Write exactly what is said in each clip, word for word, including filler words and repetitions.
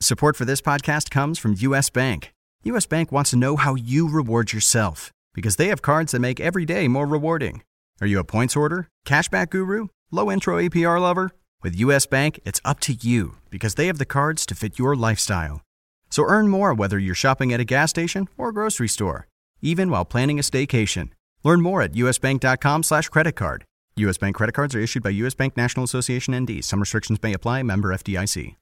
Support for this podcast comes from U S. Bank. U S. Bank wants to know how you reward yourself because they have cards that make every day more rewarding. Are you a points hoarder, cashback guru, low intro A P R lover? With U S. Bank, it's up to you because they have the cards to fit your lifestyle. So earn more whether you're shopping at a gas station or grocery store, even while planning a staycation. Learn more at usbank.com slash credit card. U S. Bank credit cards are issued by U S. Bank National Association N D. Some restrictions may apply. Member F D I C.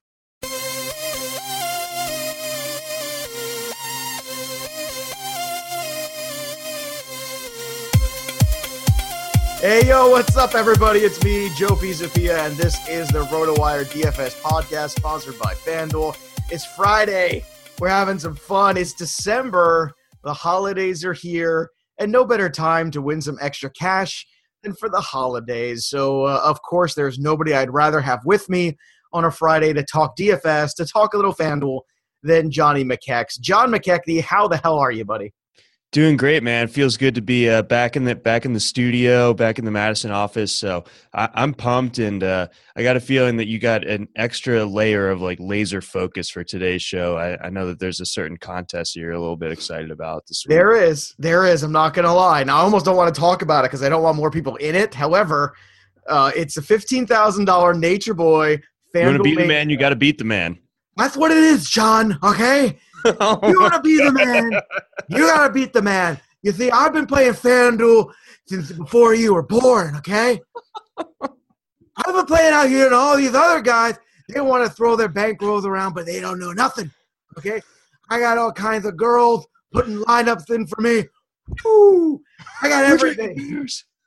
Hey, yo, what's up, everybody? It's me, Joe Pisapia, and this is the RotoWire D F S podcast sponsored by FanDuel. It's Friday. We're having some fun. It's December. The holidays are here, and no better time to win some extra cash than for the holidays. So, uh, of course, there's nobody I'd rather have with me on a Friday to talk D F S, to talk a little FanDuel, than Johnny McKex. John McKechnie, how the hell are you, buddy? Doing great, man. Feels good to be uh, back in the back in the studio, back in the Madison office. So I, I'm pumped, and uh, I got a feeling that you got an extra layer of like laser focus for today's show. I, I know that there's a certain contest that you're a little bit excited about this week. There is, there is. I'm not gonna lie. Now I almost don't want to talk about it because I don't want more people in it. However, uh, it's a fifteen thousand dollars Nature Boy. You want to beat the man, you got to beat the man. That's what it is, John. Okay. You want to be the man. You got to beat the man. You see, I've been playing FanDuel since before you were born, okay? I've been playing out here, and all these other guys, they want to throw their bankrolls around, but they don't know nothing, okay? I got all kinds of girls putting lineups in for me. Woo! I got everything.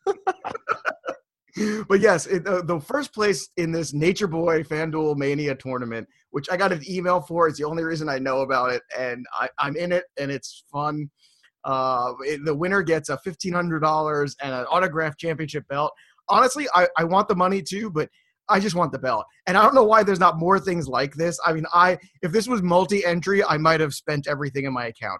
But yes, it, uh, the first place in this Nature Boy FanDuel Mania tournament, which I got an email for, is the only reason I know about it, and I, I'm in it, and it's fun. Uh, it, the winner gets a fifteen hundred dollars and an autographed championship belt. Honestly, I, I want the money too, but I just want the belt. And I don't know why there's not more things like this. I mean, I if this was multi-entry, I might have spent everything in my account.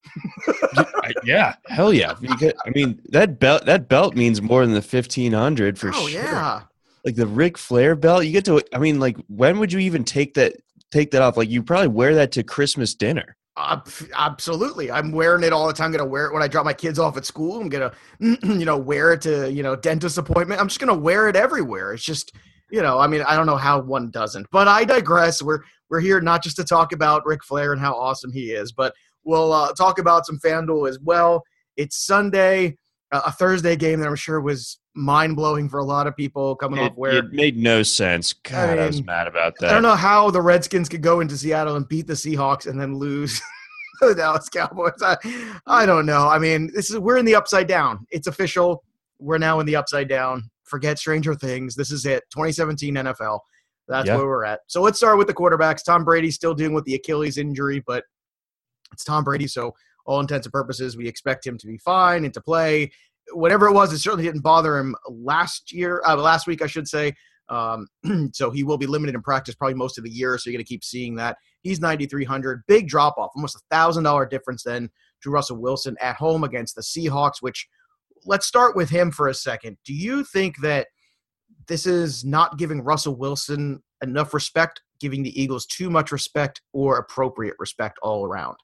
Yeah, hell yeah! I mean, that belt that belt means more than the fifteen hundred for oh, sure. Yeah, like the Ric Flair belt, you get to. I mean, like, when would you even take that take that off? Like, you probably wear that to Christmas dinner. Uh, absolutely, I'm wearing it all the time. I'm gonna wear it when I drop my kids off at school. I'm gonna, you know, wear it to you know dentist appointment. I'm just gonna wear it everywhere. It's just, you know, I mean, I don't know how one doesn't, but I digress. We're we're here not just to talk about Ric Flair and how awesome he is, but we'll uh, talk about some FanDuel as well. It's Sunday, uh, a Thursday game that I'm sure was mind-blowing for a lot of people coming it, off where it made no sense. God, I, mean, I was mad about that. I don't know how the Redskins could go into Seattle and beat the Seahawks and then lose to the Dallas Cowboys. I, I don't know. I mean, this is we're in the upside down. It's official. We're now in the upside down. Forget Stranger Things. This is it. twenty seventeen N F L. That's yeah. where we're at. So let's start with the quarterbacks. Tom Brady's still dealing with the Achilles injury, but it's Tom Brady, so all intents and purposes, we expect him to be fine and to play. Whatever it was, it certainly didn't bother him last year, uh, last week, I should say. Um, so he will be limited in practice probably most of the year, so you're going to keep seeing that. He's ninety-three hundred. Big drop-off, almost a one thousand dollars difference then to Russell Wilson at home against the Seahawks, which let's start with him for a second. Do you think that this is not giving Russell Wilson enough respect, giving the Eagles too much respect, or appropriate respect all around?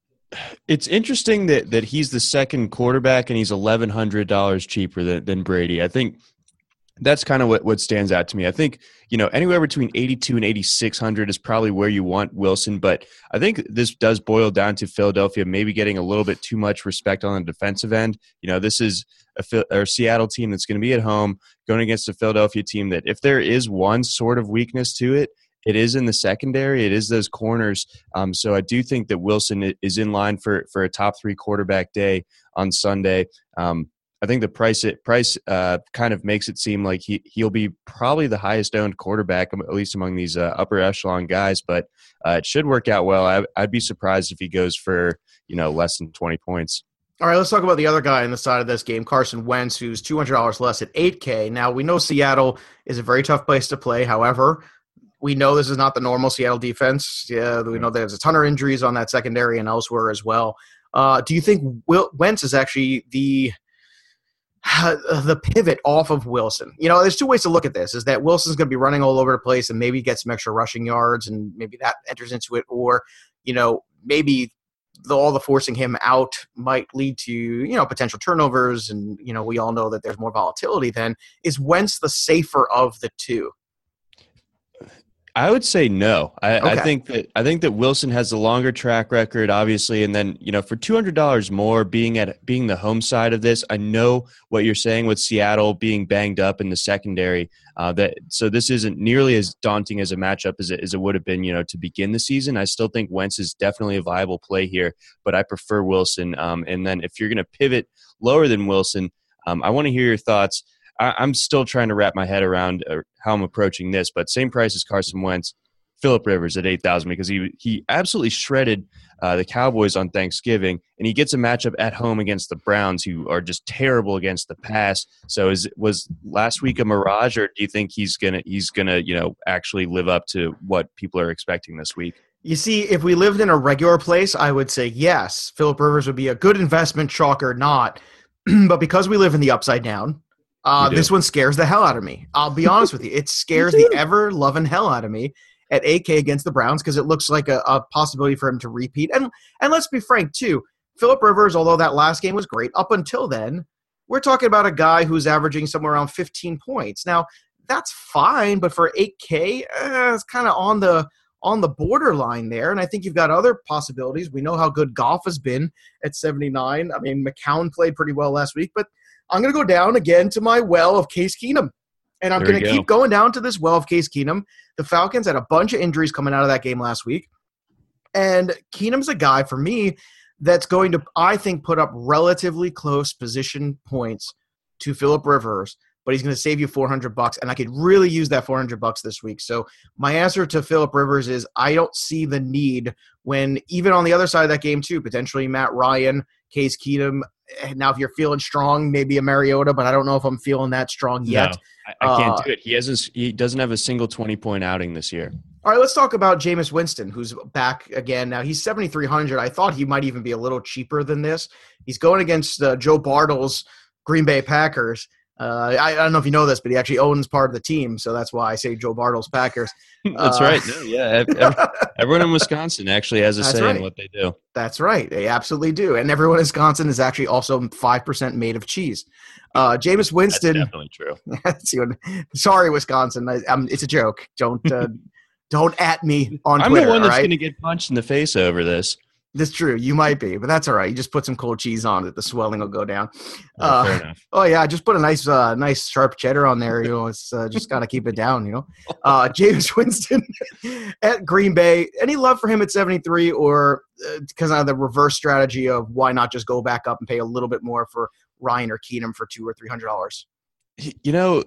It's interesting that that he's the second quarterback and he's eleven hundred dollars cheaper than, than Brady. I think that's kind of what, what stands out to me. I think, you know, anywhere between eighty-two and eighty-six hundred is probably where you want Wilson, but I think this does boil down to Philadelphia maybe getting a little bit too much respect on the defensive end. You know, this is a, a Seattle team that's going to be at home going against a Philadelphia team that if there is one sort of weakness to it, it is in the secondary. It is those corners. Um, so I do think that Wilson is in line for for a top three quarterback day on Sunday. Um, I think the price it price uh, kind of makes it seem like he he'll be probably the highest owned quarterback, at least among these uh, upper echelon guys. But uh, it should work out well. I, I'd be surprised if he goes for you know less than twenty points. All right, let's talk about the other guy on the side of this game, Carson Wentz, who's two hundred dollars less at eight K. Now we know Seattle is a very tough place to play. However, we know this is not the normal Seattle defense. Yeah, we know there's a ton of injuries on that secondary and elsewhere as well. Uh, do you think Will, Wentz is actually the the pivot off of Wilson. You know, there's two ways to look at this, is that Wilson's going to be running all over the place and maybe get some extra rushing yards and maybe that enters into it. Or, you know, maybe the, all the forcing him out might lead to, you know, potential turnovers. And, you know, we all know that there's more volatility then. Is Wentz the safer of the two? I would say no. I, Okay. I think that I think that Wilson has a longer track record, obviously, and then you know for two hundred dollars more, being at being the home side of this, I know what you're saying with Seattle being banged up in the secondary. Uh, that so this isn't nearly as daunting as a matchup as it, as it would have been, you know, to begin the season. I still think Wentz is definitely a viable play here, but I prefer Wilson. Um, and then if you're going to pivot lower than Wilson, um, I want to hear your thoughts. I'm still trying to wrap my head around how I'm approaching this, but same price as Carson Wentz, Phillip Rivers at eight thousand because he he absolutely shredded uh, the Cowboys on Thanksgiving, and he gets a matchup at home against the Browns, who are just terrible against the pass. So is was last week a mirage, or do you think he's gonna he's gonna you know actually live up to what people are expecting this week? You see, if we lived in a regular place, I would say yes, Phillip Rivers would be a good investment, chalk or not. But because we live in the upside down, Uh, this one scares the hell out of me. I'll be honest with you. It scares the ever-loving hell out of me at eight K against the Browns because it looks like a, a possibility for him to repeat. And and let's be frank, too. Phillip Rivers, although that last game was great, up until then, we're talking about a guy who's averaging somewhere around fifteen points. Now, that's fine, but for eight K, eh, it's kind of on the on the borderline there. And I think you've got other possibilities. We know how good Goff has been at seventy-nine. I mean, McCown played pretty well last week, but I'm going to go down again to my well of Case Keenum. And I'm going to keep going down to this well of Case Keenum. The Falcons had a bunch of injuries coming out of that game last week. And Keenum's a guy, for me, that's going to, I think, put up relatively close position points to Phillip Rivers, but he's going to save you four hundred bucks. And I could really use that four hundred bucks this week. So my answer to Phillip Rivers is I don't see the need when, even on the other side of that game too, potentially Matt Ryan, Case Keenum. Now, if you're feeling strong, maybe a Mariota, but I don't know if I'm feeling that strong yet. No, I, I can't uh, do it. He hasn't. He doesn't have a single twenty-point outing this year. All right, let's talk about Jameis Winston, who's back again. Now, he's seventy-three hundred. I thought he might even be a little cheaper than this. He's going against uh, Joe Bartle's Green Bay Packers. Uh, I, I don't know if you know this, but he actually owns part of the team, so that's why I say Joe Bartle's Packers. That's uh, right. No, yeah, every, everyone in Wisconsin actually has a say right. in what they do. That's right. They absolutely do. And everyone in Wisconsin is actually also five percent made of cheese. Uh, Jameis Winston. That's definitely true. Sorry, Wisconsin. I, um, it's a joke. Don't uh, don't at me on I'm Twitter. the one that's right? going to get punched in the face over this. That's true. You might be, but that's all right. You just put some cold cheese on it. The swelling will go down. Oh, uh, fair enough. Oh, yeah. Just put a nice uh, nice sharp cheddar on there. You know, it's uh, just got to keep it down, you know. Uh, Jameis Winston at Green Bay. Any love for him at seventy-three, or because uh, of the reverse strategy of why not just go back up and pay a little bit more for Ryan or Keenum for two or three hundred dollars? You know,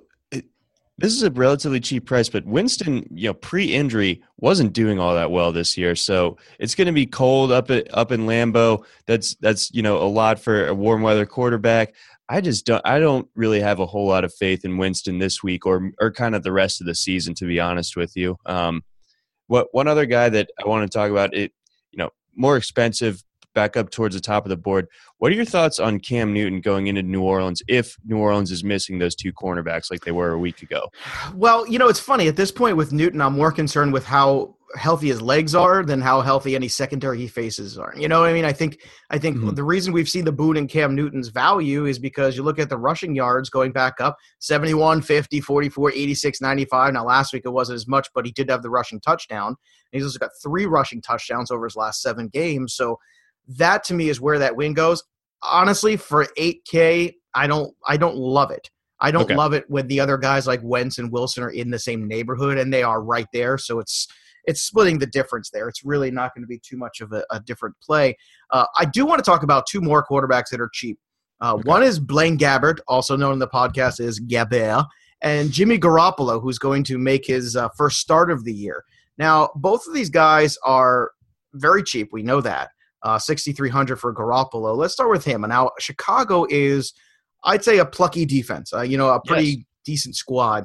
this is a relatively cheap price, but Winston, you know, pre-injury wasn't doing all that well this year. So it's going to be cold up at, up in Lambeau. That's that's you know a lot for a warm weather quarterback. I just don't I don't really have a whole lot of faith in Winston this week or or kind of the rest of the season, to be honest with you. Um, what one other guy that I want to talk about, it you know more expensive, back up towards the top of the board. What are your thoughts on Cam Newton going into New Orleans if New Orleans is missing those two cornerbacks like they were a week ago? Well, you know, it's funny. At this point with Newton, I'm more concerned with how healthy his legs are than how healthy any secondary he faces are. You know what I mean? I think I think mm-hmm. the reason we've seen the boom in Cam Newton's value is because you look at the rushing yards going back up, seventy-one, fifty, forty-four, eighty-six, ninety-five. Now, last week it wasn't as much, but he did have the rushing touchdown. And he's also got three rushing touchdowns over his last seven games. So that to me is where that win goes. Honestly, for eight K, I don't I don't love it. I don't okay. love it when the other guys like Wentz and Wilson are in the same neighborhood, and they are right there. So it's it's splitting the difference there. It's really not going to be too much of a, a different play. Uh, I do want to talk about two more quarterbacks that are cheap. Uh, okay. One is Blaine Gabbert, also known in the podcast as Gabbert, and Jimmy Garoppolo, who's going to make his uh, first start of the year. Now, both of these guys are very cheap. We know that. Uh, sixty-three hundred for Garoppolo. Let's start with him. And now Chicago is, I'd say, a plucky defense. Uh, you know, a pretty yes. decent squad.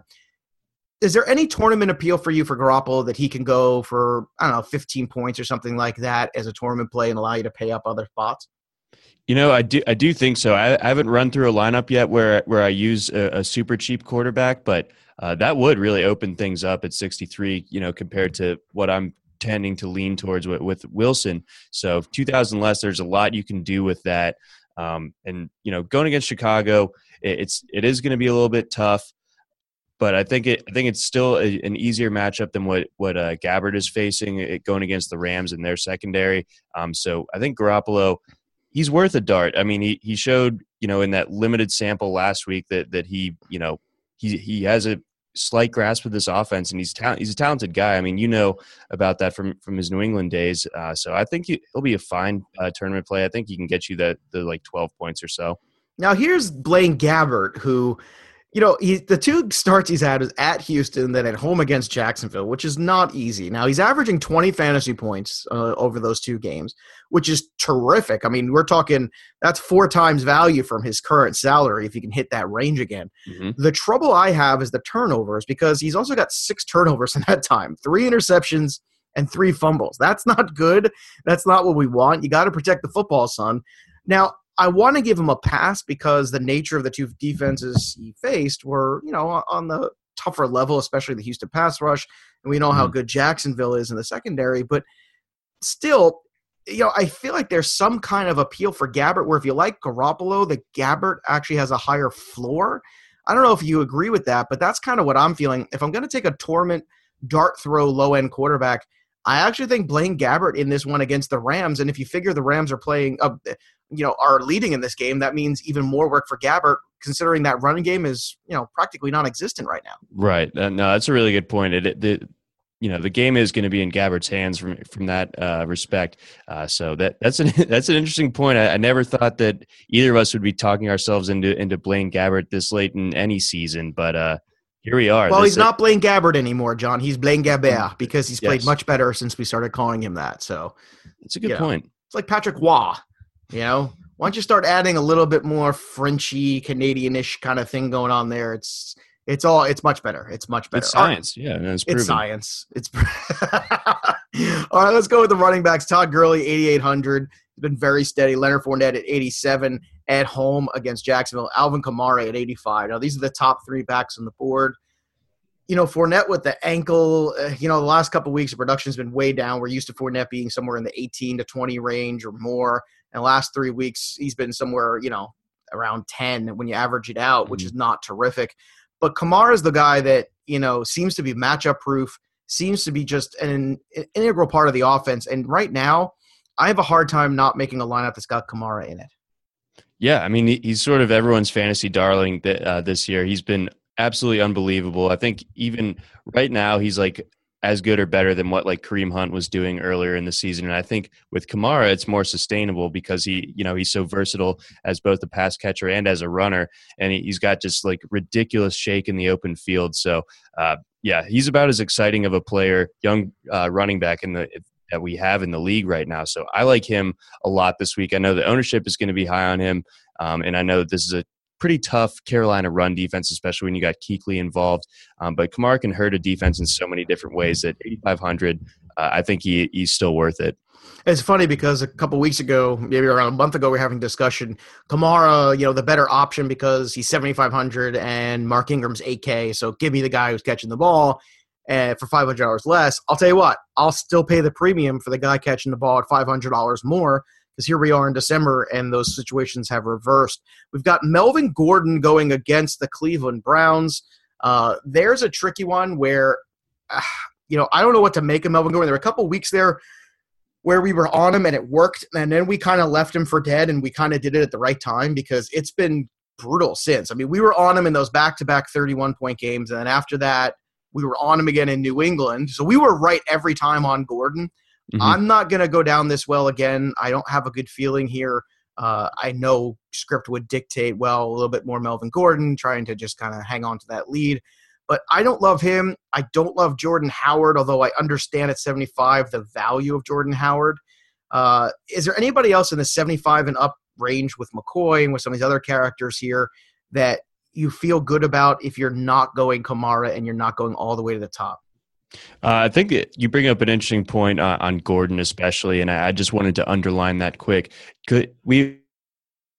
Is there any tournament appeal for you for Garoppolo that he can go for, I don't know, fifteen points or something like that as a tournament play and allow you to pay up other spots? You know, I do. I do think so. I, I haven't run through a lineup yet where where I use a, a super cheap quarterback, but uh, that would really open things up at sixty-three. You know, compared to what I'm tending to lean towards with, with Wilson. So two thousand less. There's a lot you can do with that. Um, and you know, going against Chicago, it, it's it is going to be a little bit tough. But I think it. I think it's still a, an easier matchup than what what uh, Gabbert is facing it, going against the Rams and their secondary. Um, so I think Garoppolo, he's worth a dart. I mean, he he showed, you know, in that limited sample last week that that he, you know, he he has a slight grasp of this offense, and he's ta- he's a talented guy. I mean, you know about that from from his New England days. Uh, so I think he, he'll be a fine uh, tournament play. I think he can get you the the like twelve points or so. Now here's Blaine Gabbert, who, you know, he, the two starts he's had is at Houston, then at home against Jacksonville, which is not easy. Now, he's averaging twenty fantasy points uh, over those two games, which is terrific. I mean, we're talking that's four times value from his current salary if he can hit that range again. Mm-hmm. The trouble I have is the turnovers, because he's also got six turnovers in that time, three interceptions and three fumbles. That's not good. That's not what we want. You got to protect the football, son. Now, I want to give him a pass because the nature of the two defenses he faced were, you know, on the tougher level, especially the Houston pass rush. And we know mm-hmm. how good Jacksonville is in the secondary. But still, you know, I feel like there's some kind of appeal for Gabbert where if you like Garoppolo, the Gabbert actually has a higher floor. I don't know if you agree with that, but that's kind of what I'm feeling. If I'm going to take a tournament dart throw low-end quarterback, I actually think Blaine Gabbert in this one against the Rams, and if you figure the Rams are playing, uh, you know, are leading in this game, that means even more work for Gabbert, considering that running game is, you know, practically non-existent right now. Right. Uh, no, that's a really good point. It, it, the, you know, the game is going to be in Gabbert's hands from from that uh, respect. Uh, so that that's an that's an interesting point. I, I never thought that either of us would be talking ourselves into into Blaine Gabbert this late in any season, but. Uh, Here we are. Well, this he's not Blaine Gabbert anymore, John. He's Blaine Gabbert because he's played yes. much better since we started calling him that. So it's a good you know, point. It's like Patrick Waugh, you know? Why don't you start adding a little bit more Frenchy, Canadian-ish kind of thing going on there? It's it's all it's much better. It's much better. It's science. Yeah, no, it's proven. It's science. It's all right. Let's go with the running backs. Todd Gurley, eighty-eight hundred. He's been very steady. Leonard Fournette at eighty-seven at home against Jacksonville. Alvin Kamara at eighty-five. Now these are the top three backs on the board. You know, Fournette with the ankle, uh, you know, the last couple of weeks of production has been way down. We're used to Fournette being somewhere in the eighteen to twenty range or more. And the last three weeks, he's been somewhere, you know, around ten when you average it out, mm-hmm. which is not terrific. But Kamara is the guy that, you know, seems to be matchup proof, seems to be just an, an integral part of the offense. And right now, I have a hard time not making a lineup that's got Kamara in it. Yeah, I mean, he's sort of everyone's fantasy darling th- uh, this year. He's been absolutely unbelievable. I think even right now he's like as good or better than what like Kareem Hunt was doing earlier in the season. And I think with Kamara, it's more sustainable because he, you know, he's so versatile as both a pass catcher and as a runner. And he, he's got just like ridiculous shake in the open field. So uh, yeah, he's about as exciting of a player, young uh, running back in the that we have in the league right now. So I like him a lot this week. I know the ownership is going to be high on him. Um, and I know this is a pretty tough Carolina run defense, especially when you got Kuechly involved. Um, but Kamara can hurt a defense in so many different ways that eighty-five hundred, uh, I think he he's still worth it. It's funny because a couple weeks ago, maybe around a month ago, we were having a discussion. Kamara, you know, the better option because he's seventy-five hundred and Mark Ingram's eight K. So give me the guy who's catching the ball uh, for five hundred dollars less. I'll tell you what, I'll still pay the premium for the guy catching the ball at five hundred dollars more. Because here we are in December, and those situations have reversed. We've got Melvin Gordon going against the Cleveland Browns. Uh, there's a tricky one where, uh, you know, I don't know what to make of Melvin Gordon. There were a couple weeks there where we were on him and it worked, and then we kind of left him for dead, and we kind of did it at the right time because it's been brutal since. I mean, we were on him in those back-to-back thirty-one point games, and then after that, we were on him again in New England. So we were right every time on Gordon. Mm-hmm. I'm not going to go down this well again. I don't have a good feeling here. Uh, I know script would dictate, well, a little bit more Melvin Gordon, trying to just kind of hang on to that lead. But I don't love him. I don't love Jordan Howard, although I understand at seventy-five the value of Jordan Howard. Uh, is there anybody else in the seventy-five and up range with McCoy and with some of these other characters here that you feel good about if you're not going Kamara and you're not going all the way to the top? Uh, I think that you bring up an interesting point uh, on Gordon especially, and I, I just wanted to underline that quick. Could, we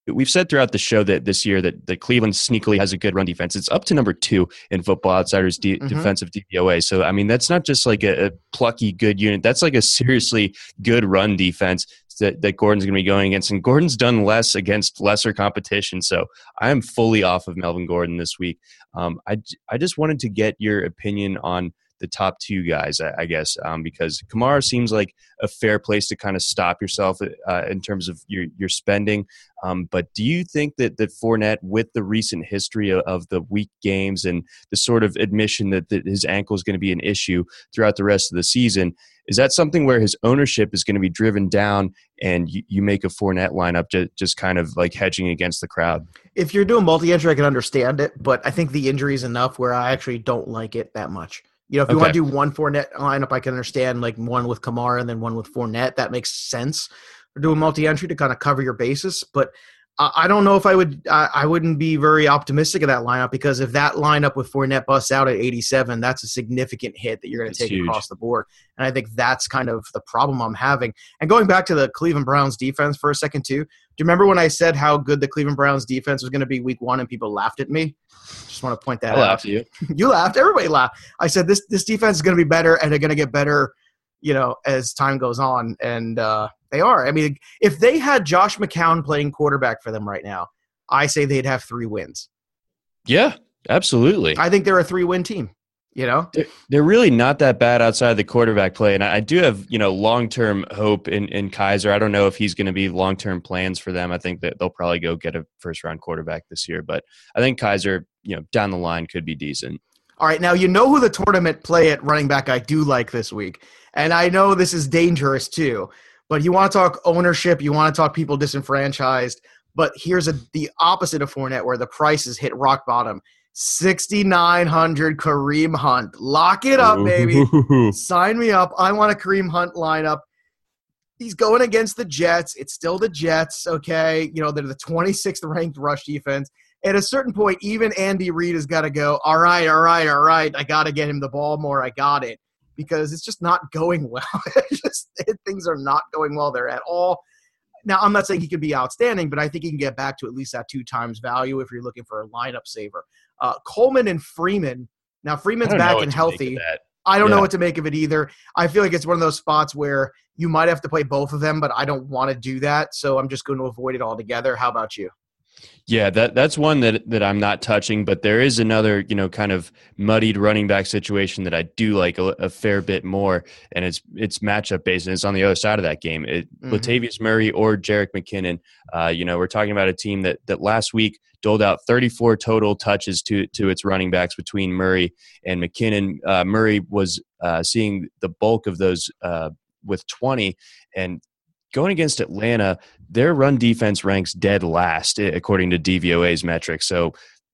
we've said throughout the show that this year that, that Cleveland sneakily has a good run defense. It's up to number two in Football Outsiders D- mm-hmm. defensive D V O A. So, I mean, that's not just like a, a plucky good unit. That's like a seriously good run defense that, that Gordon's going to be going against. And Gordon's done less against lesser competition. So I am fully off of Melvin Gordon this week. Um, I, I just wanted to get your opinion on the top two guys, I, I guess, um, because Kamara seems like a fair place to kind of stop yourself uh, in terms of your, your spending. Um, but do you think that, that Fournette, with the recent history of, of the weak games and the sort of admission that, that his ankle is going to be an issue throughout the rest of the season, is that something where his ownership is going to be driven down and you, you make a Fournette lineup just, just kind of like hedging against the crowd? If you're doing multi-entry, I can understand it, but I think the injury is enough where I actually don't like it that much. You know, if you okay. want to do one Fournette lineup, I can understand like one with Kamara and then one with Fournette. That makes sense. Or do a multi-entry to kind of cover your bases. But uh, I don't know if I would. Uh, I wouldn't be very optimistic of that lineup because if that lineup with Fournette busts out at eighty-seven, that's a significant hit that you're going to take huge. across the board. And I think that's kind of the problem I'm having. And going back to the Cleveland Browns defense for a second too. Do you remember when I said how good the Cleveland Browns defense was going to be week one and people laughed at me? Just want to point that I out. laughed at you. You laughed. Everybody laughed. I said this this defense is going to be better and they're going to get better, you know, as time goes on. And uh, they are. I mean, if they had Josh McCown playing quarterback for them right now, I say they'd have three wins. Yeah, absolutely. I think they're a three-win team. You know, they're, they're really not that bad outside of the quarterback play. And I, I do have, you know, long-term hope in, in Kaiser. I don't know if he's going to be long-term plans for them. I think that they'll probably go get a first-round quarterback this year. But I think Kaiser, you know, down the line could be decent. All right. Now, you know who the tournament play at running back I do like this week. And I know this is dangerous too. But you want to talk ownership. You want to talk people disenfranchised. But here's a, the opposite of Fournette where the prices hit rock bottom. sixty-nine hundred Kareem Hunt. Lock it up, baby. Sign me up. I want a Kareem Hunt lineup. He's going against the Jets. It's still the Jets, okay? You know, they're the twenty-sixth ranked rush defense. At a certain point, even Andy Reid has got to go, all right, all right, all right. I got to get him the ball more. I got it. Because it's just not going well. It's just it, things are not going well there at all. Now, I'm not saying he could be outstanding, but I think he can get back to at least that two times value if you're looking for a lineup saver. Uh, Coleman and Freeman. Now, Freeman's back and healthy. I don't yeah. know what to make of it either. I feel like it's one of those spots where you might have to play both of them, but I don't want to do that, so I'm just going to avoid it altogether. How about you? Yeah, that that's one that that I'm not touching, but there is another, you know, kind of muddied running back situation that I do like a, a fair bit more, and it's it's matchup based, and it's on the other side of that game. It, mm-hmm. Latavius Murray or Jerick McKinnon. Uh, you know, we're talking about a team that that last week doled out thirty-four total touches to to its running backs between Murray and McKinnon. Uh, Murray was uh, seeing the bulk of those uh, with twenty, and going against Atlanta, their run defense ranks dead last according to D V O A's metrics. So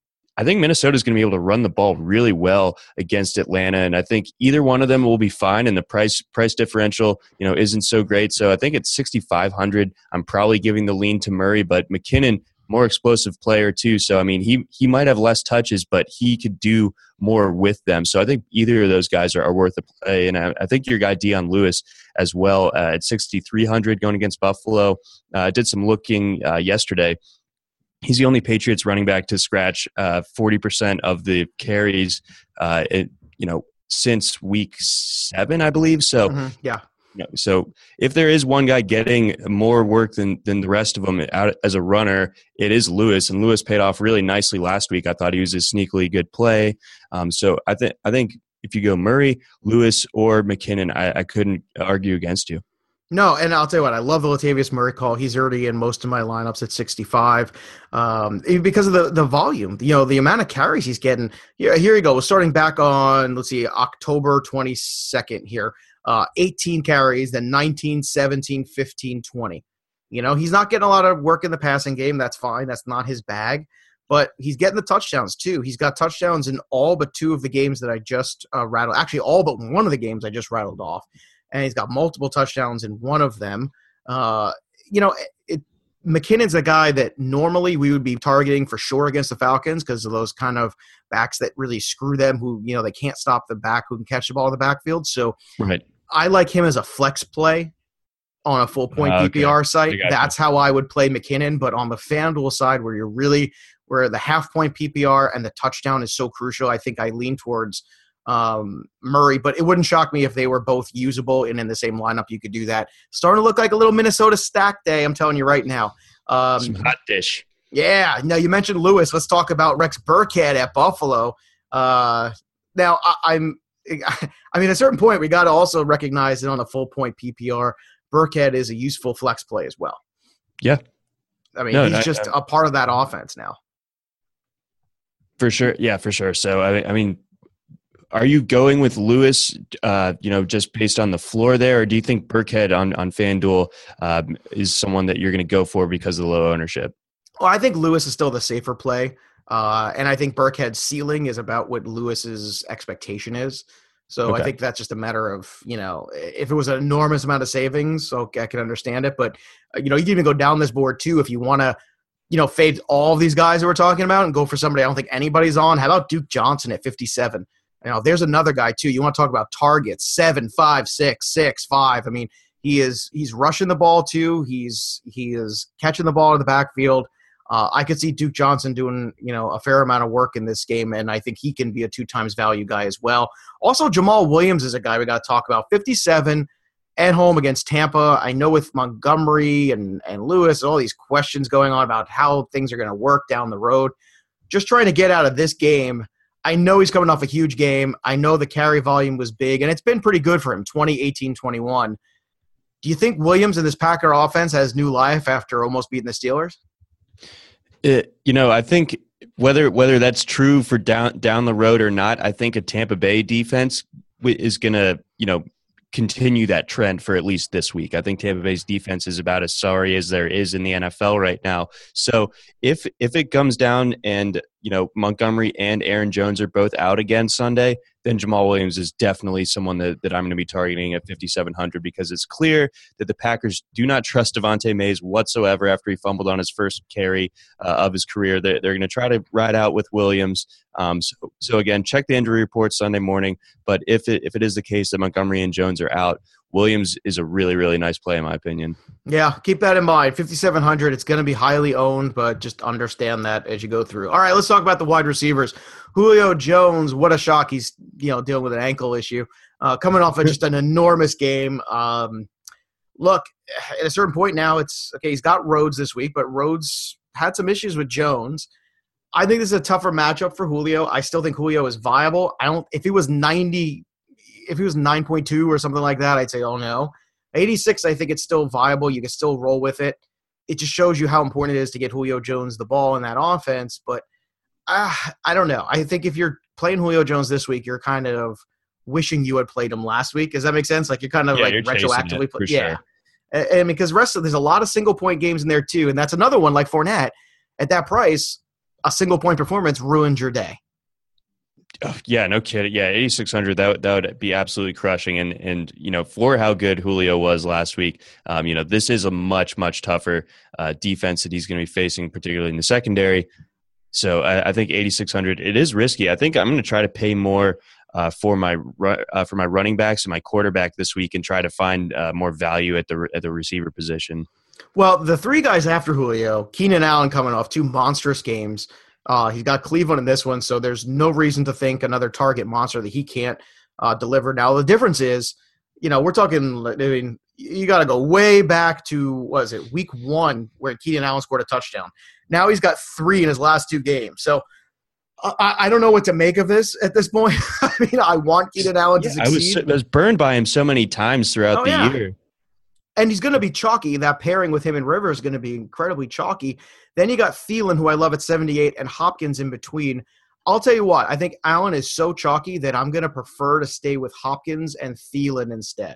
I think Minnesota is going to be able to run the ball really well against Atlanta, and I think either one of them will be fine. And the price price differential, you know, isn't so great. So I think it's sixty-five hundred. I'm probably giving the lean to Murray, but McKinnon, more explosive player too. So I mean, he he might have less touches, but he could do more with them. So I think either of those guys are, are worth a play. And I, I think your guy Dion Lewis as well uh, at sixty-three hundred going against Buffalo. I uh, did some looking uh, yesterday. He's the only Patriots running back to scratch uh, forty percent of the carries, uh, it, you know, since week seven, I believe. So mm-hmm. yeah. You know, so if there is one guy getting more work than than the rest of them out as a runner, it is Lewis, and Lewis paid off really nicely last week. I thought he was a sneakily good play. Um, so I think I think if you go Murray, Lewis, or McKinnon, I, I couldn't argue against you. No, and I'll tell you what, I love the Latavius Murray call. He's already in most of my lineups at sixty-five um, because of the, the volume, you know, the amount of carries he's getting. Here, here you go. We're starting back on, let's see, October twenty-second here. Uh, eighteen carries, then nineteen, seventeen, fifteen, twenty. You know, he's not getting a lot of work in the passing game. That's fine. That's not his bag. But he's getting the touchdowns, too. He's got touchdowns in all but two of the games that I just uh, rattled. Actually, all but one of the games I just rattled off. And he's got multiple touchdowns in one of them. Uh, you know, it, McKinnon's a guy that normally we would be targeting for sure against the Falcons because of those kind of backs that really screw them who, you know, they can't stop the back who can catch the ball in the backfield. So right. I like him as a flex play. on a full point Uh, P P R okay. site. I got That's how I would play McKinnon. But on the FanDuel side, where you're really where the half point P P R and the touchdown is so crucial, I think I lean towards um, Murray. But it wouldn't shock me if they were both usable and in the same lineup. You could do that. Starting to look like a little Minnesota stack day. I'm telling you right now. Um, Some hot dish. Yeah. Now you mentioned Lewis. Let's talk about Rex Burkhead at Buffalo. Uh, now I, I'm. I mean, at a certain point, we got to also recognize that on a full point P P R, Burkhead is a useful flex play as well. Yeah. I mean, No, he's no, just no. a part of that offense now. For sure. Yeah, for sure. So, I, I mean, are you going with Lewis, uh, you know, just based on the floor there, or do you think Burkhead on, on FanDuel uh, is someone that you're going to go for because of the low ownership? Well, I think Lewis is still the safer play. Uh, and I think Burkhead's ceiling is about what Lewis's expectation is. So Okay. I think that's just a matter of, you know, if it was an enormous amount of savings, okay, I can understand it. But, uh, you know, you can even go down this board too if you want to, you know, fade all of these guys that we're talking about and go for somebody I don't think anybody's on. How about Duke Johnson at fifty-seven? You know, there's another guy too. You want to talk about targets, seven, five, six, six, five. I mean, he is he's rushing the ball too. He's he is catching the ball in the backfield. Uh, I could see Duke Johnson doing, you know, a fair amount of work in this game, and I think he can be a two times value guy as well. Also, Jamal Williams is a guy we got to talk about. fifty-seven at home against Tampa. I know with Montgomery and, and Lewis, all these questions going on about how things are going to work down the road. Just trying to get out of this game. I know he's coming off a huge game. I know the carry volume was big, and it's been pretty good for him, twenty, eighteen, twenty-one. Do you think Williams in this Packer offense has new life after almost beating the Steelers? It, you know, I think whether whether that's true for down down the road or not, I think a Tampa Bay defense is going to, you know, continue that trend for at least this week. I think Tampa Bay's defense is about as sorry as there is in the N F L right now. So if if it comes down and, you know, Montgomery and Aaron Jones are both out again Sunday, then Jamal Williams is definitely someone that, that I'm going to be targeting at fifty-seven hundred, because it's clear that the Packers do not trust Devontae Mays whatsoever after he fumbled on his first carry uh, of his career. They're, they're going to try to ride out with Williams. Um, so, so again, check the injury report Sunday morning. But if it, if it is the case that Montgomery and Jones are out, Williams is a really, really nice play in my opinion. Yeah, keep that in mind. fifty-seven hundred, it's going to be highly owned, but just understand that as you go through. All right, let's talk about the wide receivers. Julio Jones, what a shock. He's, you know, dealing with an ankle issue. Uh, coming off of just an enormous game. Um, look, at a certain point now, it's okay, he's got Rhodes this week, but Rhodes had some issues with Jones. I think this is a tougher matchup for Julio. I still think Julio is viable. I don't if he was ninety, if he was nine point two or something like that, I'd say, oh no. eighty-six, I think it's still viable. You can still roll with it. It just shows you how important it is to get Julio Jones the ball in that offense. But uh, I don't know. I think if you're playing Julio Jones this week, you're kind of wishing you had played him last week. Does that make sense? Like you're kind of Yeah, like you're chasing retroactively it, for playing. Yeah. sure. And, and because rest of there's a lot of single point games in there too. And that's another one like Fournette. At that price, a single point performance ruined your day. Oh, yeah, no kidding. Yeah, eighty-six hundred, that, would- that would be absolutely crushing. And, and you know, for how good Julio was last week, um, you know, this is a much, much tougher uh, defense that he's going to be facing, particularly in the secondary. So I, I think eighty-six hundred, it is risky. I think I'm going to try to pay more uh, for my ru- uh, for my running backs and my quarterback this week and try to find uh, more value at the at the receiver position. Well, the three guys after Julio, Keenan Allen coming off two monstrous games. Uh, he's got Cleveland in this one, so there's no reason to think another target monster that he can't uh, deliver. Now, the difference is, you know, we're talking, I mean, you got to go way back to, what is it, week one, where Keenan Allen scored a touchdown. Now he's got three in his last two games. So I, I don't know what to make of this at this point. I mean, I want Keenan Allen Yeah, to I was, succeed. I was burned by him so many times throughout Oh, the yeah. year. And he's going to be chalky. That pairing with him and Rivers is going to be incredibly chalky. Then you got Thielen, who I love at seventy-eight, and Hopkins in between. I'll tell you what, I think Allen is so chalky that I'm going to prefer to stay with Hopkins and Thielen instead.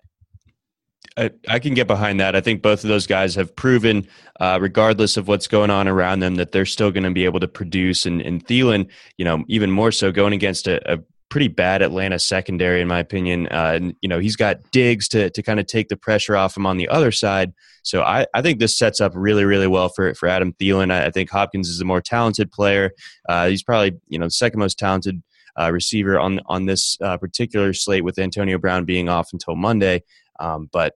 I, I can get behind that. I think both of those guys have proven, uh, regardless of what's going on around them, that they're still going to be able to produce. And, and Thielen, you know, even more so going against a, a pretty bad Atlanta secondary, in my opinion. Uh, and, you know, he's got Diggs to to kind of take the pressure off him on the other side. So I, I think this sets up really, really well for, for Adam Thielen. I, I think Hopkins is a more talented player. Uh, he's probably, you know, the second most talented uh, receiver on, on this uh, particular slate with Antonio Brown being off until Monday. Um, but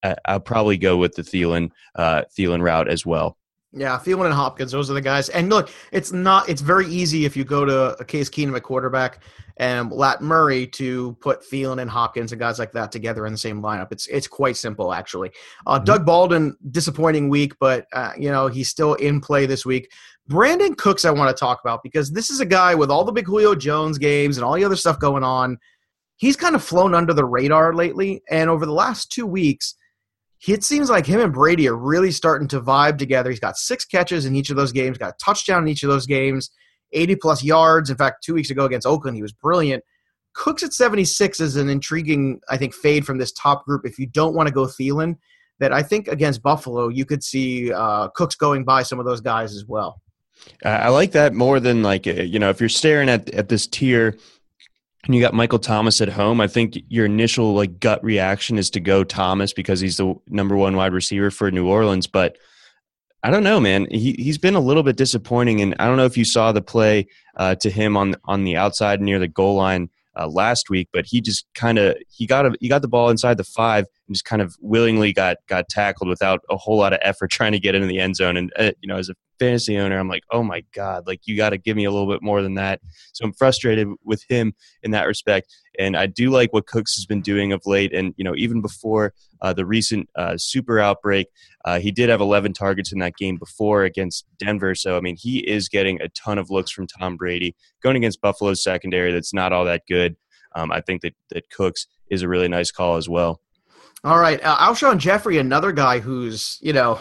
I, I'll probably go with the Thielen uh, Thielen route as well. Yeah, Thielen and Hopkins, those are the guys. And look, it's not. It's very easy if you go to a Case Keenum at quarterback and Lat Murray to put Thielen and Hopkins and guys like that together in the same lineup. It's it's quite simple, actually. Uh, mm-hmm. Doug Baldwin, disappointing week, but uh, you know he's still in play this week. Brandon Cooks, I want to talk about because this is a guy with all the big Julio Jones games and all the other stuff going on. He's kind of flown under the radar lately, and over the last two weeks. It seems like him and Brady are really starting to vibe together. He's got six catches in each of those games, got a touchdown in each of those games, eighty-plus yards. In fact, two weeks ago against Oakland, he was brilliant. Cooks at seventy-six is an intriguing, I think, fade from this top group if you don't want to go Thielen, that I think against Buffalo you could see uh, Cooks going by some of those guys as well. I like that more than, like, you know, if you're staring at, at this tier – and you got Michael Thomas at home, I think your initial like gut reaction is to go Thomas because he's the number one wide receiver for New Orleans. But I don't know, man. He he's been a little bit disappointing, and I don't know if you saw the play uh, to him on on the outside near the goal line uh, last week, but he just kind of he got a, he got the ball inside the five and just kind of willingly got got tackled without a whole lot of effort trying to get into the end zone. And uh, you know, as a fantasy owner, I'm like, oh my God, like you got to give me a little bit more than that. So I'm frustrated with him in that respect. And I do like what Cooks has been doing of late. And, you know, even before uh, the recent uh, super outbreak, uh, he did have eleven targets in that game before against Denver. So, I mean, he is getting a ton of looks from Tom Brady. Going against Buffalo's secondary that's not all that good. Um, I think that, that Cooks is a really nice call as well. All right. Uh, Alshon Jeffrey, another guy who's, you know,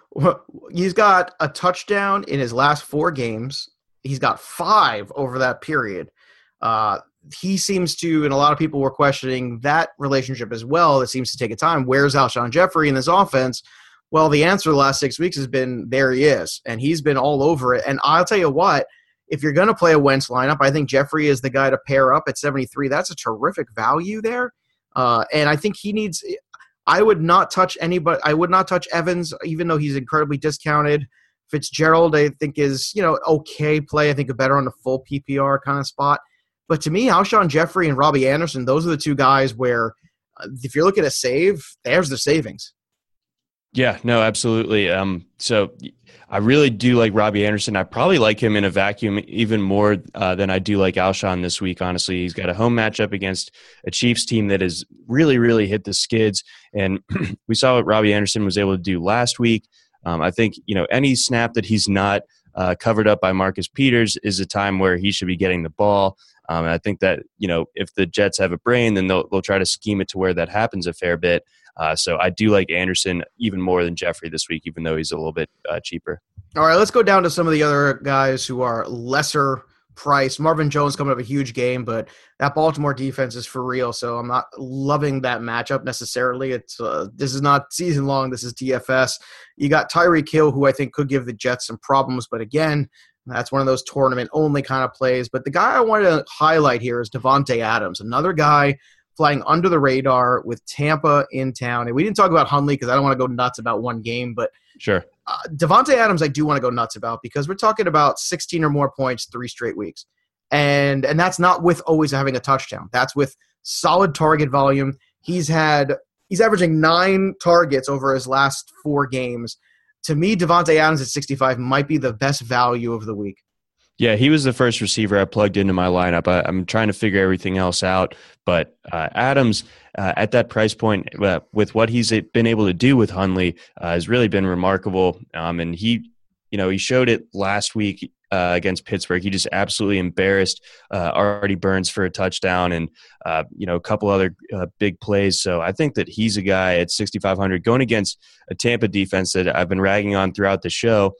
he's got a touchdown in his last four games. He's got five over that period. Uh, he seems to, and a lot of people were questioning that relationship as well. It seems to take a time. Where's Alshon Jeffrey in this offense? Well, the answer the last six weeks has been there he is, and he's been all over it. And I'll tell you what, if you're going to play a Wentz lineup, I think Jeffrey is the guy to pair up at seventy-three. That's a terrific value there. Uh, and I think he needs – I would not touch anybody. I would not touch Evans, even though he's incredibly discounted. Fitzgerald, I think, is, you know, okay play. I think a better on the full P P R kind of spot. But to me, Alshon Jeffrey and Robbie Anderson, those are the two guys where uh, if you're looking to save, there's the savings. Yeah, no, absolutely. Um, so I really do like Robbie Anderson. I probably like him in a vacuum even more uh, than I do like Alshon this week, honestly. He's got a home matchup against a Chiefs team that has really, really hit the skids. And we saw what Robbie Anderson was able to do last week. Um, I think, you know, any snap that he's not uh, covered up by Marcus Peters is a time where he should be getting the ball. Um, and I think that, you know, if the Jets have a brain, then they'll, they'll try to scheme it to where that happens a fair bit. Uh, so I do like Anderson even more than Jeffrey this week, even though he's a little bit uh, cheaper. All right, let's go down to some of the other guys who are lesser priced. Marvin Jones coming up a huge game, but that Baltimore defense is for real, so I'm not loving that matchup necessarily. It's uh, this is not season long. This is D F S. You got Tyreek Hill, who I think could give the Jets some problems, but again, that's one of those tournament-only kind of plays. But the guy I wanted to highlight here is Davante Adams, another guy flying under the radar with Tampa in town. And we didn't talk about Hundley because I don't want to go nuts about one game, but sure. Uh, Davante Adams I do want to go nuts about because we're talking about sixteen or more points three straight weeks. And and that's not with always having a touchdown. That's with solid target volume. He's had he's averaging nine targets over his last four games. To me, Davante Adams at sixty-five might be the best value of the week. Yeah, he was the first receiver I plugged into my lineup. I, I'm trying to figure everything else out, but uh, Adams uh, at that price point, uh, with what he's been able to do with Hundley, uh, has really been remarkable. Um, and he, you know, he showed it last week uh, against Pittsburgh. He just absolutely embarrassed uh, Artie Burns for a touchdown, and uh, you know, a couple other uh, big plays. So I think that he's a guy at sixty-five hundred going against a Tampa defense that I've been ragging on throughout the show.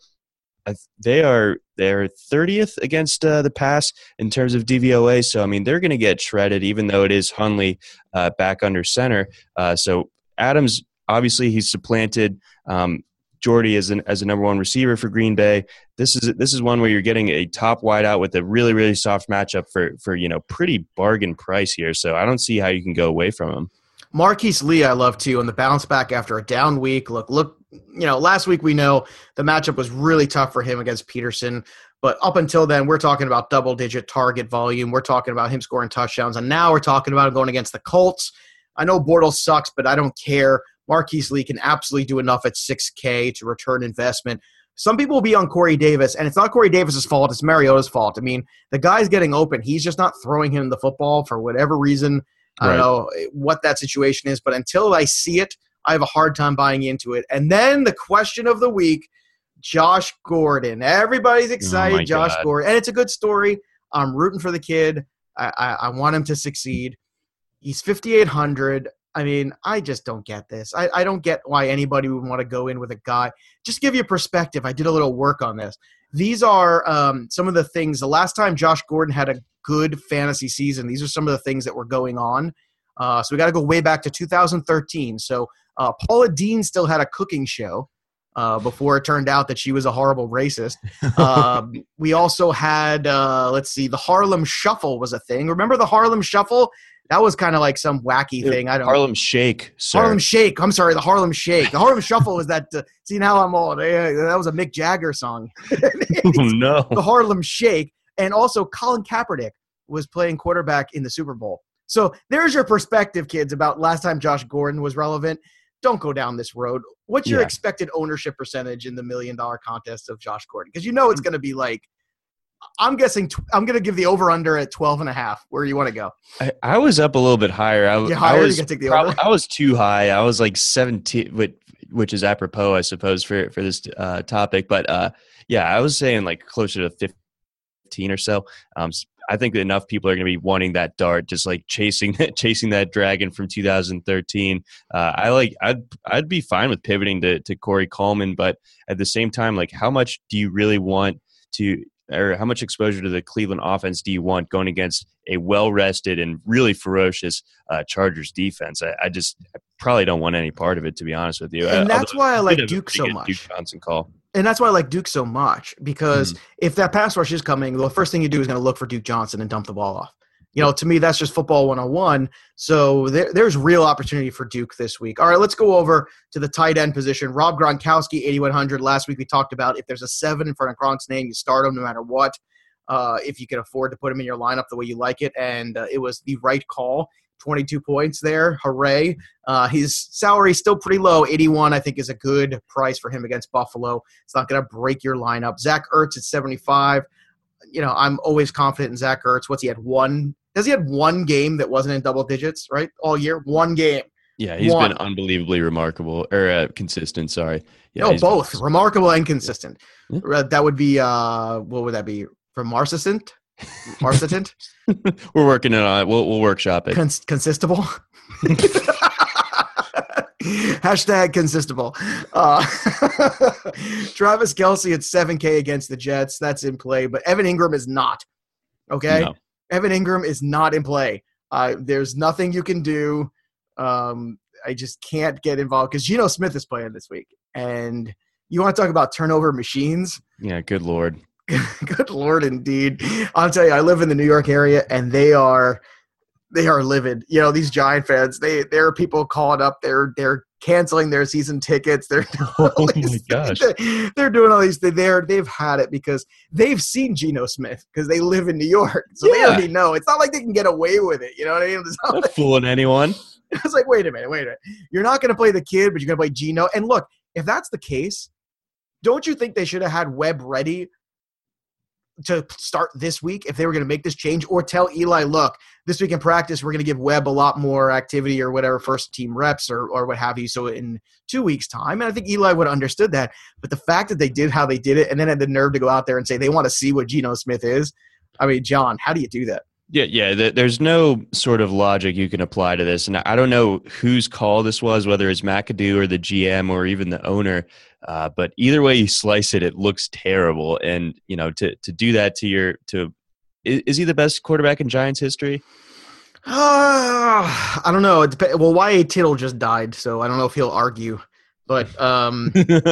They are they're thirtieth against uh, the pass in terms of D V O A. So, I mean, they're going to get shredded, even though it is Hundley uh, back under center. Uh, so, Adams, obviously, he's supplanted um, Jordy as, an, as a number one receiver for Green Bay. This is this is one where you're getting a top wideout with a really, really soft matchup for, for you know, pretty bargain price here. So, I don't see how you can go away from him. Marquise Lee, I love too, on the bounce back after a down week. Look, look, you know, last week we know the matchup was really tough for him against Peterson, but up until then, we're talking about double-digit target volume. We're talking about him scoring touchdowns, and now we're talking about him going against the Colts. I know Bortles sucks, but I don't care. Marquise Lee can absolutely do enough at six K to return investment. Some people will be on Corey Davis, and it's not Corey Davis's fault. It's Mariota's fault. I mean, the guy's getting open. He's just not throwing him the football for whatever reason. I don't right. know what that situation is, but until I see it, I have a hard time buying into it. And then the question of the week, Josh Gordon. Everybody's excited, oh Josh God. Gordon. And it's a good story. I'm rooting for the kid. I, I, I want him to succeed. He's fifty-eight hundred. I mean, I just don't get this. I, I don't get why anybody would want to go in with a guy. Just give you a perspective. I did a little work on this. These are um, some of the things. The last time Josh Gordon had a good fantasy season, these are some of the things that were going on. Uh, so we got to go way back to two thousand thirteen. So uh, Paula Dean still had a cooking show uh, before it turned out that she was a horrible racist. Um, we also had, uh, let's see, the Harlem Shuffle was a thing. Remember the Harlem Shuffle? That was kind of like some wacky thing. I don't Harlem Shake. Sir. Harlem Shake. I'm sorry, the Harlem Shake. The Harlem Shuffle was that. Uh, see, now I'm old. Uh, that was a Mick Jagger song. Oh, no. The Harlem Shake. And also Colin Kaepernick was playing quarterback in the Super Bowl. So there's your perspective, kids, about last time Josh Gordon was relevant. Don't go down this road. What's your yeah. expected ownership percentage in the million dollar contest of Josh Gordon? Because you know it's going to be like, I'm guessing tw- I'm going to give the over-under at twelve and a half. Where do you want to go? I, I was up a little bit higher. I, you higher? I was you take the probably, over? I was too high. I was like seventeen, which, which is apropos, I suppose, for, for this uh, topic. But, uh, yeah, I was saying like closer to fifteen or so. Um, I think that enough people are going to be wanting that dart, just like chasing chasing that dragon from two thousand thirteen. Uh, I like I'd I'd be fine with pivoting to to Corey Coleman, but at the same time, like how much do you really want to, or how much exposure to the Cleveland offense do you want going against a well-rested and really ferocious uh, Chargers defense? I, I just I probably don't want any part of it, to be honest with you. And I, that's why I like Duke so much. Duke Johnson call. And that's why I like Duke so much, because mm. if that pass rush is coming, the first thing you do is going to look for Duke Johnson and dump the ball off. You know, to me, that's just football one oh one. So there, there's real opportunity for Duke this week. All right, let's go over to the tight end position. Rob Gronkowski, eighty-one hundred. Last week we talked about if there's a seven in front of Gronk's name, you start him no matter what, uh, if you can afford to put him in your lineup the way you like it. And uh, it was the right call. twenty-two points there. Hooray. Uh, his salary is still pretty low. eighty-one, I think, is a good price for him against Buffalo. It's not going to break your lineup. Zach Ertz at seventy-five. You know, I'm always confident in Zach Ertz. What's he had? One? Does he had one game that wasn't in double digits, right? All year? One game. Yeah, he's one. been unbelievable remarkable, or uh, consistent, sorry. Yeah, no, both. Been- Remarkable and consistent. Yeah. That would be, uh, what would that be? From Marcescent? Marcescent? We're working on it. We'll, we'll workshop it. Cons- consistable? Hashtag consistable. Uh, Travis Kelce at seven K against the Jets. That's in play, but Evan Ingram is not. Okay? No. Evan Ingram is not in play. Uh, there's nothing you can do. Um, I just can't get involved because Geno Smith is playing this week. And you want to talk about turnover machines? Yeah, good Lord. Good Lord, indeed. I'll tell you, I live in the New York area, and they are they are livid. You know, these Giant fans, they there are people calling up. They're they're canceling their season tickets. They're oh my gosh. They're, they're doing all these. They're they've had it because they've seen Geno Smith because they live in New York, so yeah. They already know. It's not like they can get away with it. You know what I mean? It's not, not like, fooling anyone. I was like, wait a minute, wait a minute. You're not going to play the kid, but you're going to play Geno. And look, if that's the case, don't you think they should have had Webb ready to start this week if they were going to make this change, or tell Eli, look, this week in practice, we're going to give Webb a lot more activity or whatever, first team reps or, or what have you. So in two weeks time, and I think Eli would have understood that, but the fact that they did how they did it and then had the nerve to go out there and say they want to see what Geno Smith is. I mean, John, how do you do that? Yeah, yeah. There's no sort of logic you can apply to this. And I don't know whose call this was, whether it's McAdoo or the G M or even the owner. Uh, but either way you slice it, it looks terrible. And, you know, to, to do that to your – to is, is he the best quarterback in Giants history? Uh, I don't know. It dep- well, Y A Tittle just died, so I don't know if he'll argue. But um,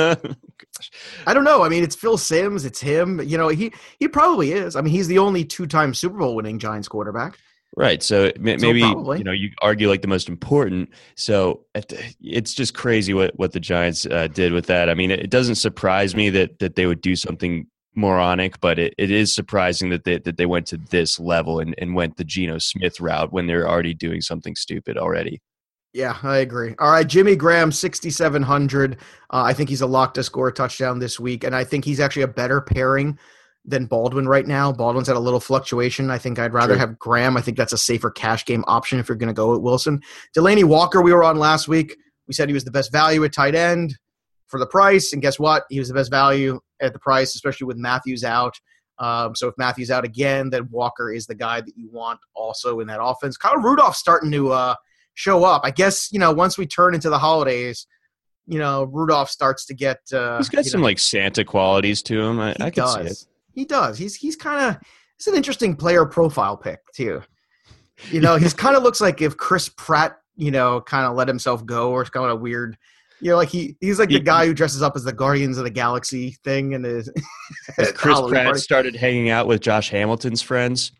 I don't know. I mean, it's Phil Simms. It's him. You know, he he probably is. I mean, he's the only two-time Super Bowl winning Giants quarterback. Right. So maybe, so you know, you argue like the most important. So it's just crazy what, what the Giants uh, did with that. I mean, it doesn't surprise me that, that they would do something moronic, but it, it is surprising that they, that they went to this level and, and went the Geno Smith route when they're already doing something stupid already. Yeah, I agree. All right, Jimmy Graham, sixty-seven hundred. Uh, I think he's a lock to score a touchdown this week, and I think he's actually a better pairing than Baldwin right now. Baldwin's had a little fluctuation. I think I'd rather True. have Graham. I think that's a safer cash game option if you're going to go with Wilson. Delaney Walker, we were on last week. We said he was the best value at tight end for the price, and guess what? He was the best value at the price, especially with Matthews out. Um, so if Matthews out again, then Walker is the guy that you want also in that offense. Kyle Rudolph's starting to uh, show up. I guess, you know, once we turn into the holidays, you know, Rudolph starts to get uh, – He's got some, know, like, Santa qualities to him. I, I can see it. He does. He's he's kind of – it's an interesting player profile pick, too. You know, he's kind of looks like if Chris Pratt, you know, kind of let himself go, or it's kind of weird – you know, like he, he's like the guy who dresses up as the Guardians of the Galaxy thing. And is Chris Pratt party. started hanging out with Josh Hamilton's friends.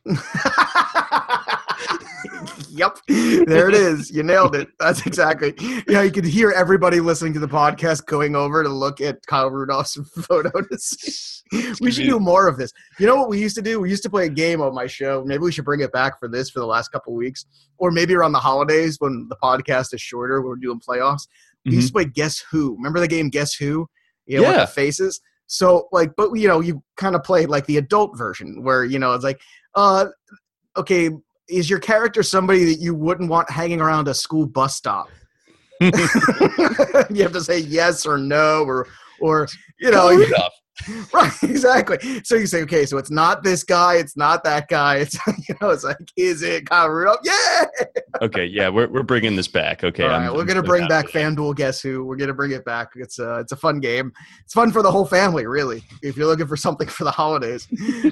Yep. There it is. You nailed it. That's exactly. You know, you could hear everybody listening to the podcast going over to look at Kyle Rudolph's photo to see. We should do more of this. You know what we used to do? We used to play a game on my show. Maybe we should bring it back for this for the last couple of weeks. Or maybe around the holidays when the podcast is shorter, when we're doing playoffs. We mm-hmm. used to play Guess Who. Remember the game Guess Who? You know, yeah. with the faces? So, like, but, you know, you kind of played, like, the adult version where, you know, it's like, uh, okay, is your character somebody that you wouldn't want hanging around a school bus stop? You have to say yes or no or, or you know. Right, exactly. So you say, okay, so it's not this guy, it's not that guy. It's, you know, it's like, is it Kyle Rudolph? Yeah. Okay, yeah, we're we're bringing this back. Okay, all right, I'm, we're I'm gonna bring back FanDuel Guess Who. We're gonna bring it back. It's a it's a fun game. It's fun for the whole family, really. If you're looking for something for the holidays,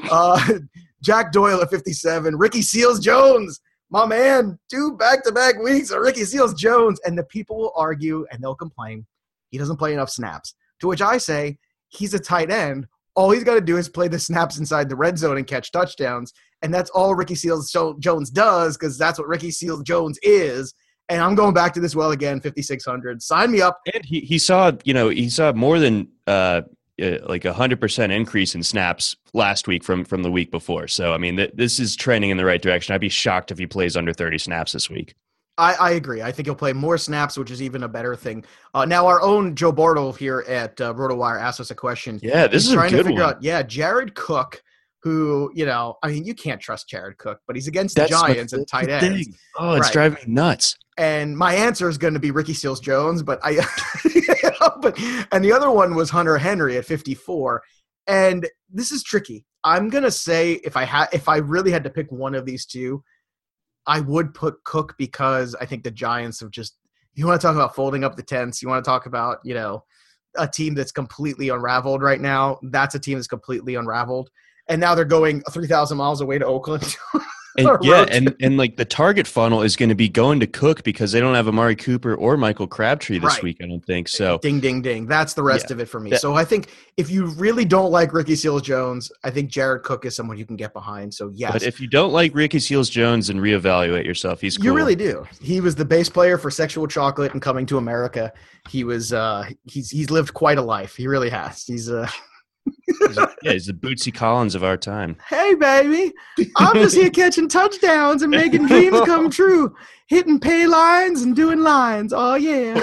uh, Jack Doyle at fifty-seven, Ricky Seals Jones, my man, two back to back weeks of Ricky Seals Jones, and the people will argue and they'll complain he doesn't play enough snaps. To which I say, he's a tight end. All he's got to do is play the snaps inside the red zone and catch touchdowns. And that's all Ricky Seals Jones does, because that's what Ricky Seals Jones is. And I'm going back to this well again, fifty-six hundred. Sign me up. And he, he saw, you know, he saw more than uh, uh, like a hundred percent increase in snaps last week from, from the week before. So, I mean, th- this is trending in the right direction. I'd be shocked if he plays under thirty snaps this week. I, I agree. I think he'll play more snaps, which is even a better thing. Uh, now, our own Joe Bartle here at uh, RotoWire asked us a question. Yeah, this he's is trying a good to figure one. out. Yeah, Jared Cook, who, you know, I mean, you can't trust Jared Cook, but he's against That's the Giants and tight ends. Thing. Oh, it's right. driving me nuts. And my answer is going to be Ricky Seals Jones, but I, you know, but and the other one was Hunter Henry at fifty-four. And this is tricky. I'm going to say if I had, if I really had to pick one of these two, I would put Cook, because I think the Giants have just – you want to talk about folding up the tents. You want to talk about, you know, a team that's completely unraveled right now. That's a team that's completely unraveled. And now they're going three thousand miles away to Oakland. And, yeah, and, and like the target funnel is going to be going to Cook because they don't have Amari Cooper or Michael Crabtree this right. week, I don't think. So ding, ding, ding. That's the rest yeah. of it for me. That, so I think if you really don't like Ricky Seals-Jones, I think Jared Cook is someone you can get behind. So yes. But if you don't like Ricky Seals-Jones, then reevaluate yourself. He's cool. You really do. He was the bass player for Sexual Chocolate and Coming to America. He was uh, he's he's lived quite a life. He really has. He's uh he's a, yeah, he's the Bootsy Collins of our time. Hey, baby. I'm just here catching touchdowns and making dreams come true. Hitting pay lines and doing lines. Oh, yeah.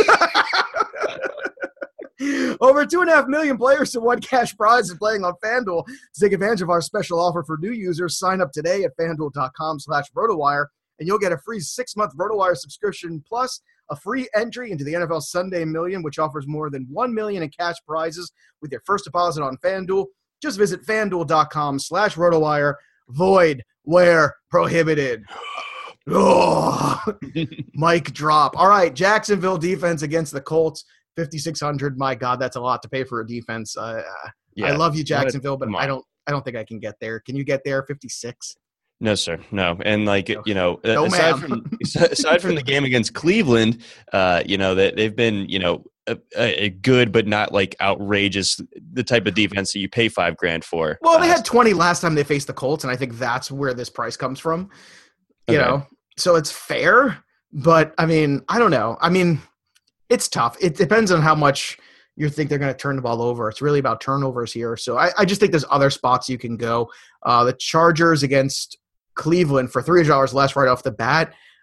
Over two and a half million players to won cash prizes playing on FanDuel. To take advantage of our special offer for new users, sign up today at FanDuel.com slash RotoWire, and you'll get a free six-month RotoWire subscription plus a free entry into the N F L Sunday Million, which offers more than one million dollars in cash prizes with your first deposit on FanDuel. Just visit FanDuel.com slash RotoWire. Void where prohibited. Oh, mic drop. All right, Jacksonville defense against the Colts, fifty-six hundred. My God, that's a lot to pay for a defense. Uh, yeah, I love you, Jacksonville, but I don't I don't think I can get there. Can you get there, fifty-six? No, sir. No. And like, Okay. you know, No, aside ma'am. from aside from the game against Cleveland, uh, you know, they, they've been, you know, a, a good but not like outrageous, the type of defense that you pay five grand for. Well, they uh, had twenty last time they faced the Colts, and I think that's where this price comes from. You Okay. know, so it's fair, but I mean, I don't know. I mean, it's tough. It depends on how much you think they're going to turn the ball over. It's really about turnovers here. So I, I just think there's other spots you can go. Uh, the Chargers against Cleveland for three hundred dollars less right off the bat.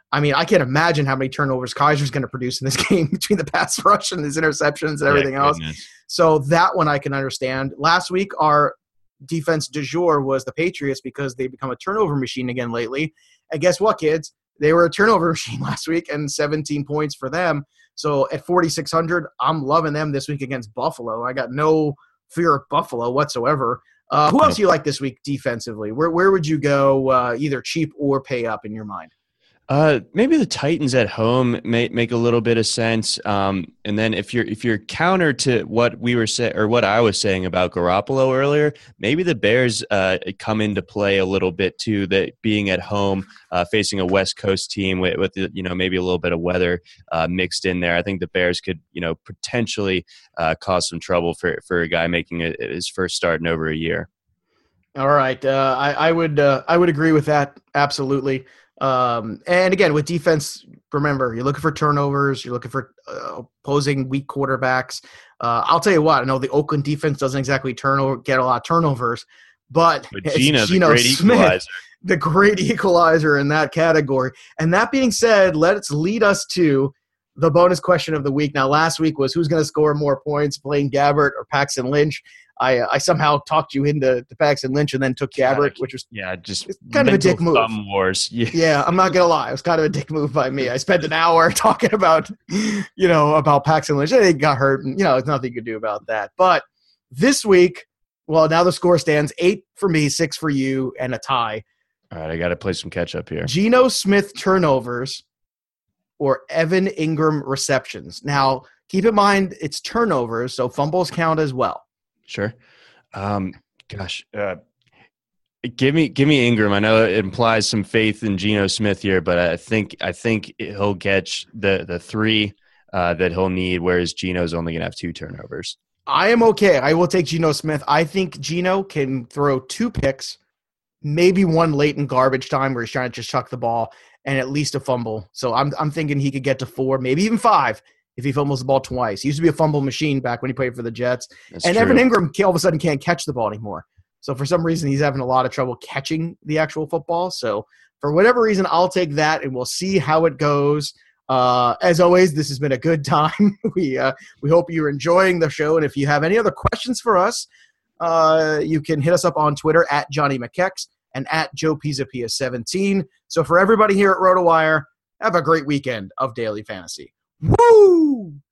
I mean, I can't imagine how many turnovers Kaiser's going to produce in this game between the pass rush and his interceptions and everything yeah, else. So that one I can understand. Last week, our defense du jour was the Patriots because they become a turnover machine again lately. And guess what, kids? They were a turnover machine last week and seventeen points for them. So at forty-six hundred, I'm loving them this week against Buffalo. I got no fear of Buffalo whatsoever. Uh, who else do you like this week defensively? Where where would you go uh, either cheap or pay up in your mind? Uh, maybe the Titans at home may make a little bit of sense. Um, and then if you're if you're counter to what we were saying or what I was saying about Garoppolo earlier, maybe the Bears uh, come into play a little bit too. That being at home, uh, facing a West Coast team with, with you know maybe a little bit of weather uh, mixed in there, I think the Bears could you know potentially uh, cause some trouble for for a guy making a, his first start in over a year. All right, uh, I, I would uh, I would agree with that absolutely. Um, and again, with defense, remember, you're looking for turnovers. You're looking for uh, opposing weak quarterbacks. Uh, I'll tell you what, I know the Oakland defense doesn't exactly turn get a lot of turnovers, but, but Gino, Geno the great Smith, equalizer. the great equalizer in that category. And that being said, let's lead us to the bonus question of the week. Now, last week was who's going to score more points, Blaine Gabbert or Paxton Lynch. I I somehow talked you into to Paxton Lynch and then took Gabbert, which was yeah, just kind of a dick move. Thumb wars. Yeah. yeah, I'm not gonna lie, it was kind of a dick move by me. I spent an hour talking about, you know, about Paxton Lynch. He got hurt, and you know, there's nothing you can do about that. But this week, well, now the score stands eight for me, six for you, and a tie. All right, I got to play some catch up here. Geno Smith turnovers or Evan Ingram receptions. Now, keep in mind it's turnovers, so fumbles count as well. Sure. Um, gosh, uh, give me give me Ingram. I know it implies some faith in Geno Smith here, but I think I think he'll catch the the three uh, that he'll need, whereas Geno's only going to have two turnovers. I am okay. I will take Geno Smith. I think Geno can throw two picks, maybe one late in garbage time where he's trying to just chuck the ball, and at least a fumble. So I'm I'm thinking he could get to four, maybe even five. If he fumbles the ball twice. He used to be a fumble machine back when he played for the Jets. That's and true. Evan Ingram all of a sudden can't catch the ball anymore. So for some reason, he's having a lot of trouble catching the actual football. So for whatever reason, I'll take that, and we'll see how it goes. Uh, as always, this has been a good time. we uh, we hope you're enjoying the show. And if you have any other questions for us, uh, you can hit us up on Twitter at Johnny McKex and at Joe Pisapia seventeen. So for everybody here at RotoWire, have a great weekend of Daily Fantasy. Woo!